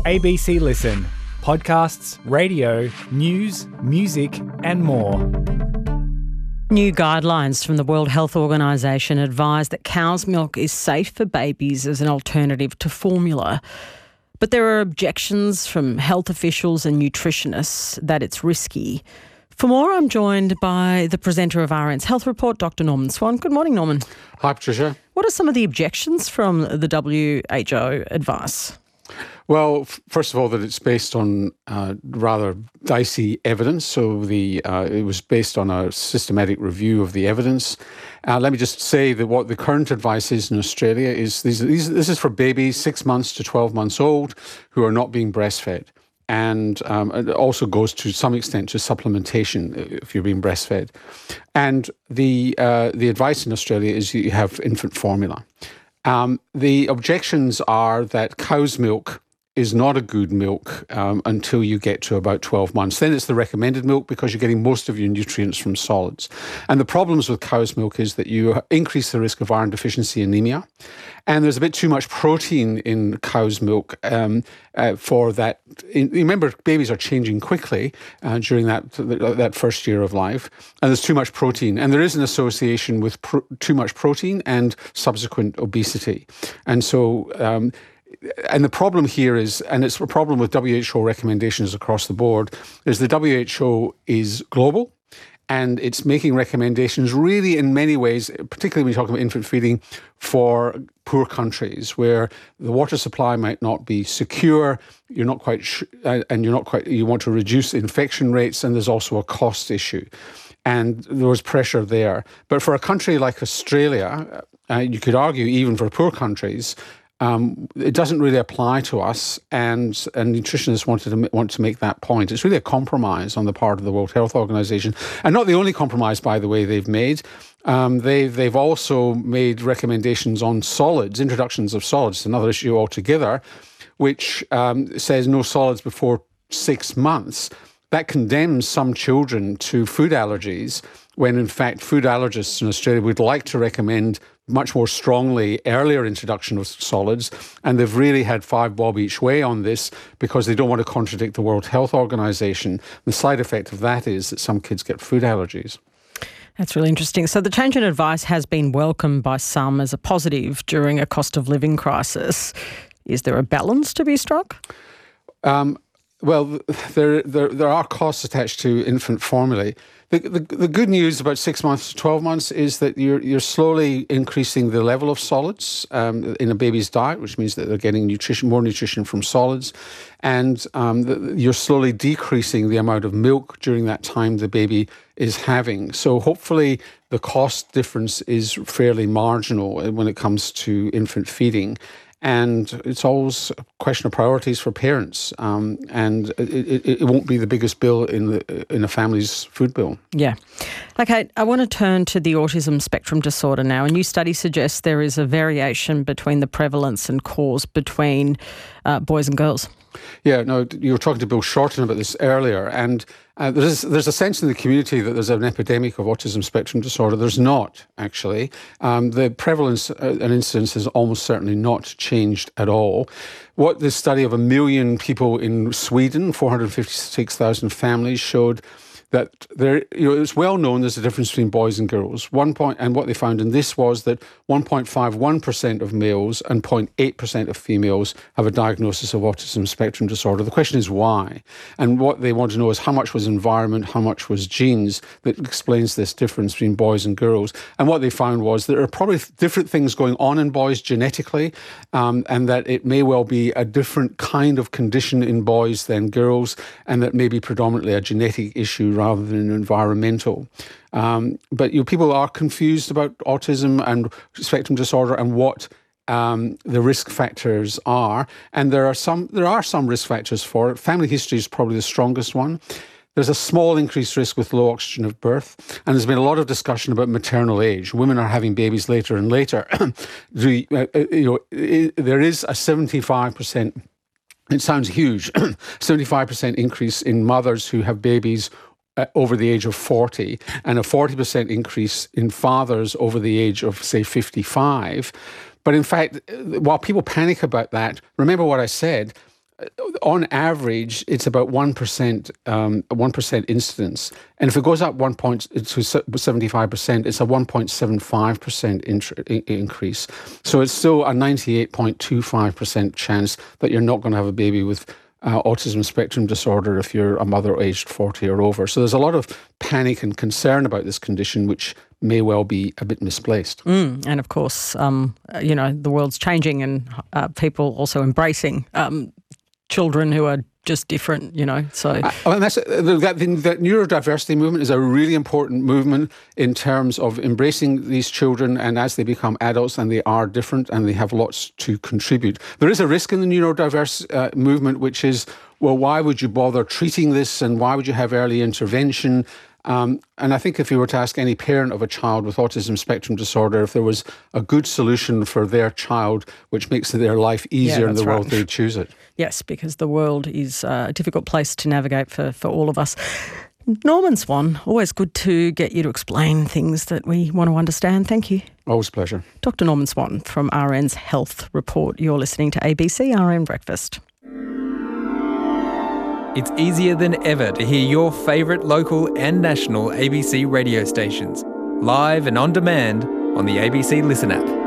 ABC Listen. Podcasts, radio, news, music and more. New guidelines from the World Health Organization advise that cow's milk is safe for babies as an alternative to formula. But there are objections from health officials and nutritionists that it's risky. For more, I'm joined by the presenter of RN's Health Report, Dr. Norman Swan. Good morning, Norman. Hi, Patricia. What are some of the objections from the WHO advice? Well, first of all, that it's based on rather dicey evidence. So it was based on a systematic review of the evidence. Let me just say that what the current advice is in Australia is this is for babies 6 months to 12 months old who are not being breastfed. And it also goes to some extent to supplementation if you're being breastfed. And the advice in Australia is you have infant formula. The objections are that cow's milk is not a good milk until you get to about 12 months. Then it's the recommended milk because you're getting most of your nutrients from solids. And the problems with cow's milk is that you increase the risk of iron deficiency anemia. And there's a bit too much protein in cow's milk for that. Remember, babies are changing quickly during that first year of life. And there's too much protein. And there is an association with too much protein and subsequent obesity. And so... and the problem here is, and it's a problem with WHO recommendations across the board, is the WHO is global and it's making recommendations really in many ways, particularly when you talk about infant feeding, for poor countries where the water supply might not be secure, you want to reduce infection rates, and there's also a cost issue. And there was pressure there. But for a country like Australia, you could argue even for poor countries, it doesn't really apply to us, and nutritionists want to make that point. It's really a compromise on the part of the World Health Organization, and not the only compromise, by the way, they've made. They've also made recommendations on solids, introductions of solids, another issue altogether, which says no solids before 6 months. That condemns some children to food allergies, when in fact food allergists in Australia would like to recommend much more strongly earlier introduction of solids, and they've really had 5 bob each way on this because they don't want to contradict the World Health Organization. The side effect of that is that some kids get food allergies. That's really interesting. So the change in advice has been welcomed by some as a positive during a cost of living crisis. Is there a balance to be struck? Well, there are costs attached to infant formula. The good news about 6 months to 12 months is that you're slowly increasing the level of solids in a baby's diet, which means that they're getting more nutrition from solids, and you're slowly decreasing the amount of milk during that time the baby is having. So hopefully the cost difference is fairly marginal when it comes to infant feeding. And it's always a question of priorities for parents, and it won't be the biggest bill in a family's food bill. Yeah. Okay, I want to turn to the autism spectrum disorder now. A new study suggests there is a variation between the prevalence and cause between boys and girls. Yeah, no, you were talking to Bill Shorten about this earlier, and there's a sense in the community that there's an epidemic of autism spectrum disorder. There's not, actually. The prevalence and incidence has almost certainly not changed at all. What this study of 1 million people in Sweden, 456,000 families, showed that it's well known there's a difference between boys and girls. And what they found in this was that 1.51% of males and 0.8% of females have a diagnosis of autism spectrum disorder. The question is why? And what they want to know is how much was environment, how much was genes that explains this difference between boys and girls. And what they found was there are probably different things going on in boys genetically, and that it may well be a different kind of condition in boys than girls, and that may be predominantly a genetic issue rather than environmental. But people are confused about autism and spectrum disorder and what the risk factors are. And there are some risk factors for it. Family history is probably the strongest one. There's a small increased risk with low oxygen of birth, and there's been a lot of discussion about maternal age. Women are having babies later and later. There is a 75%, it sounds huge, 75% increase in mothers who have babies over the age of 40, and a 40% increase in fathers over the age of, say, 55. But in fact, while people panic about that, remember what I said, on average, it's about 1% incidence. And if it goes up 1 point to 75%, it's a 1.75% increase. So it's still a 98.25% chance that you're not going to have a baby with autism spectrum disorder if you're a mother aged 40 or over. So there's a lot of panic and concern about this condition, which may well be a bit misplaced. And of course, the world's changing, and people also embracing children who are just different, so... And that's, the neurodiversity movement is a really important movement in terms of embracing these children, and as they become adults, and they are different and they have lots to contribute. There is a risk in the neurodiverse movement, which is, well, why would you bother treating this, and why would you have early intervention? And I think if you were to ask any parent of a child with autism spectrum disorder if there was a good solution for their child which makes their life easier in the world, they'd choose it. Yes, because the world is a difficult place to navigate for all of us. Norman Swan, always good to get you to explain things that we want to understand. Thank you. Always a pleasure. Dr. Norman Swan from RN's Health Report. You're listening to ABC RN Breakfast. It's easier than ever to hear your favourite local and national ABC radio stations, live and on demand on the ABC Listen app.